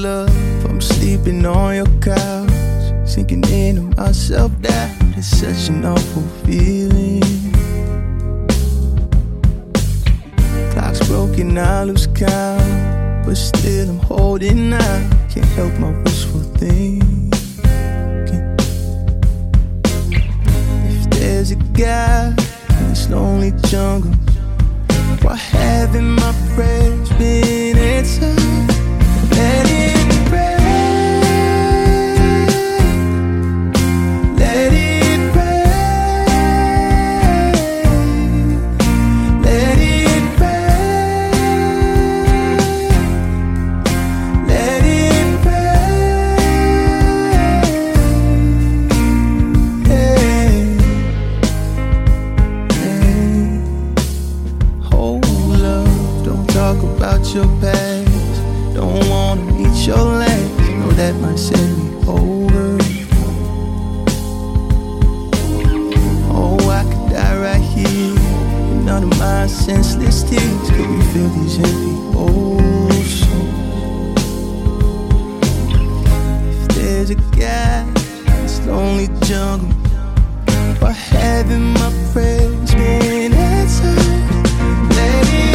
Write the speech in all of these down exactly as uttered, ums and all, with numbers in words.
love, I'm sleeping on your couch, sinking into myself. That is such an awful feeling. Clock's broken, I lose count, but still I'm holding out. Can't help my wishful thinking. If there's a God in this lonely jungle, why haven't my prayers been answered? Let it rain, let it rain, let it rain, let it rain. Hey, hey. Oh love, don't talk about your past. Don't wanna meet your last, know that might send me over. Oh, I could die right here, and none of my senseless tears could refill these empty oceans. If there's a gap in this lonely jungle, why haven't my prayers been answered? Let it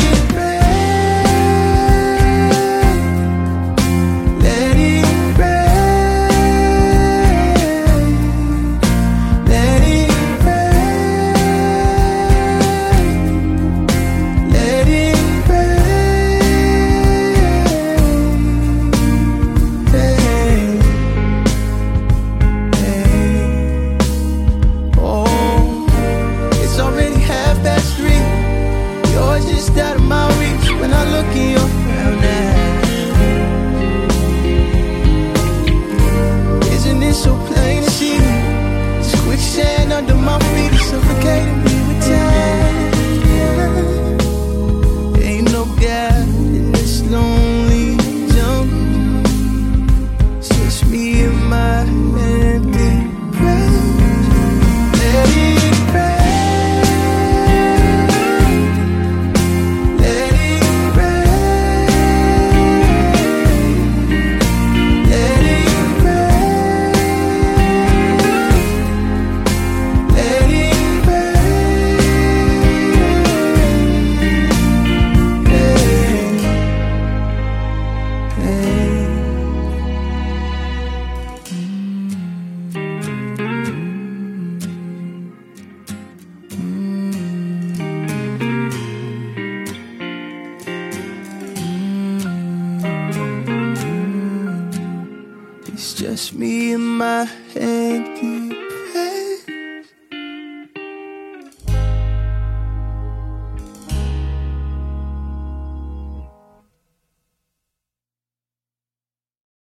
it's just me and my hanky.